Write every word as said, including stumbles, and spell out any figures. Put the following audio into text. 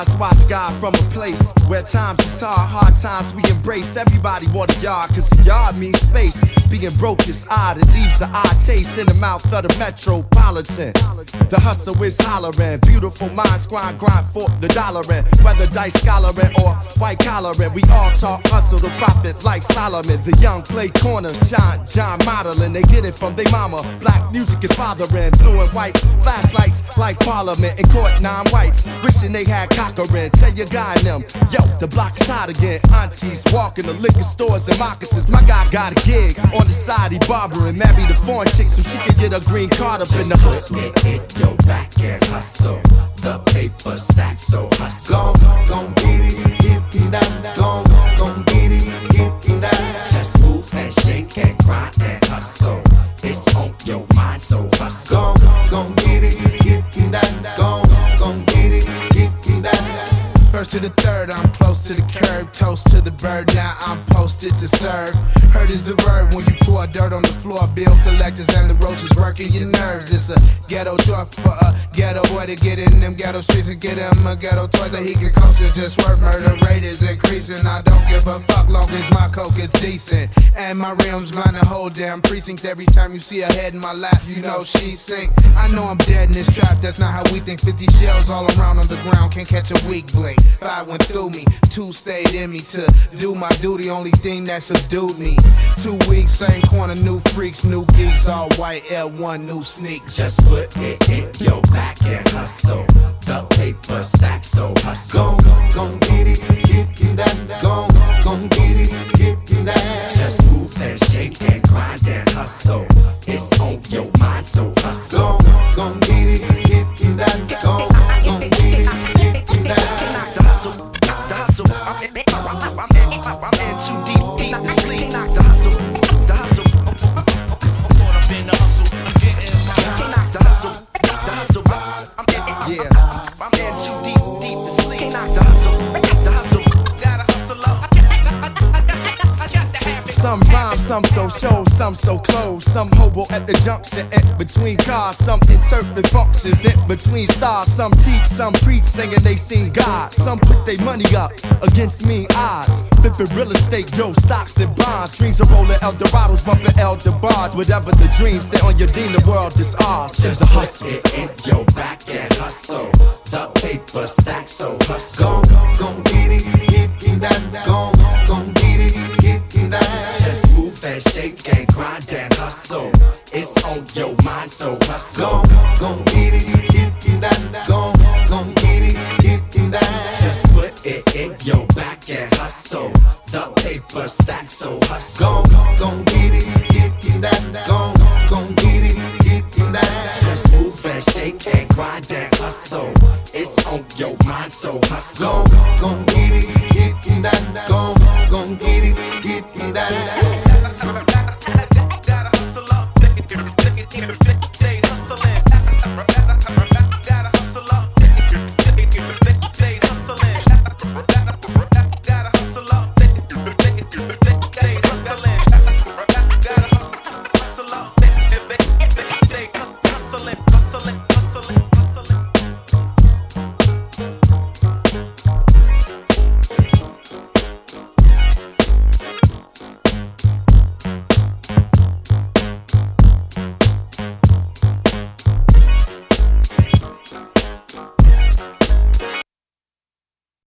eyes watch God from a place where times is hard, hard times we embrace. Everybody want a yard, cause a yard means space. Being broke is odd, it leaves an odd taste in the mouth of the metropolitan. The hustle is hollering, beautiful minds grind, grind for the dollarin'. Whether dice scholarin' or white collarin', we all talk hustle to profit like Solomon. The young play corner, shine, John modeling. They get it from their mama, black music is fathering. Blue and whites, flashlights like Parliament. In court, nine whites, wishing they had Cochran. Tell your guy and them, yo, the block is hot again. Aunties walking the liquor stores and moccasins. My guy got a gig on the side, he barbering. Married a foreign chick so she could get a green card up in the hustle. It, it, yo, back and hustle. The paper stack, so hustle. Gon' gon' get it, get it out. Gon' gon' get it, get it out. Just move and shake and grind and hustle. It's on your mind, so hustle. Gon' gon' get it, get it out. Gon' gon' get it, get it out. First to the third, I'm close to the curb. Toast to the bird, now I'm posted to serve. Hurt is the word when you pour dirt on the floor. Bill collectors and the roaches working your nerves. It's a ghetto short for a ghetto boy to get in them ghetto streets and get him a ghetto toy so he can coach it. Just work, murder rate is increasing. I don't give a fuck long as my coke is decent. And my rims mind the whole damn precinct. Every time you see a head in my lap, you know she sink. I know I'm dead in this trap, that's not how we think. Fifty shells all around on the ground, can't catch a weak blink. Five went through me, two stayed in me to do my duty, only thing that subdued me. Two weeks, same corner, new freaks, new geeks, all white L one, new sneaks. Just put it in your back and hustle. The paper stack, so hustle. Gon' gon' get it, get it out. Gon' gon' get it, get it out. Just move and shake and grind and hustle. It's on your mind, so hustle. Gon' gon' get it, get it out. Gon' gon' get it, get it out. The hustle, the hustle, I'm in, I'm in, I'm in too deep, deep to sleep. The hustle, the hustle, I'm caught up in the hustle, I'm getting my the hustle, the hustle, I'm in, yeah, I'm in too deep, deep to sleep. The hustle, the hustle, gotta hustle up. Some rhyme, some throw shows, some so close. Some hobo at the junction, in between cars. Some interpret functions, in between stars. Some teach, some preach, singing they seen God. Some put their money up against mean odds. Flipping real estate, yo, stocks and bonds. Streams are rolling Eldorados, bumping Elder bars. Whatever the dreams, stay on your dean, the world is ours. Just a hustle. It in your back and hustle. The paper stack, so hustle. Gon' gon' get it, get it out. Gon' gon' get it, get it out. Just move and shake and grind and hustle. It's on your mind, so hustle. Gon' gon' get it, get it out. Gon' gon' get it, get it out. Just put it in your back and hustle. The paper stack, so hustle. Gon' gon' get it, get it out. Gon' gon' get it, get it out. Just move and shake and grind and hustle. It's on your mind, so hustle.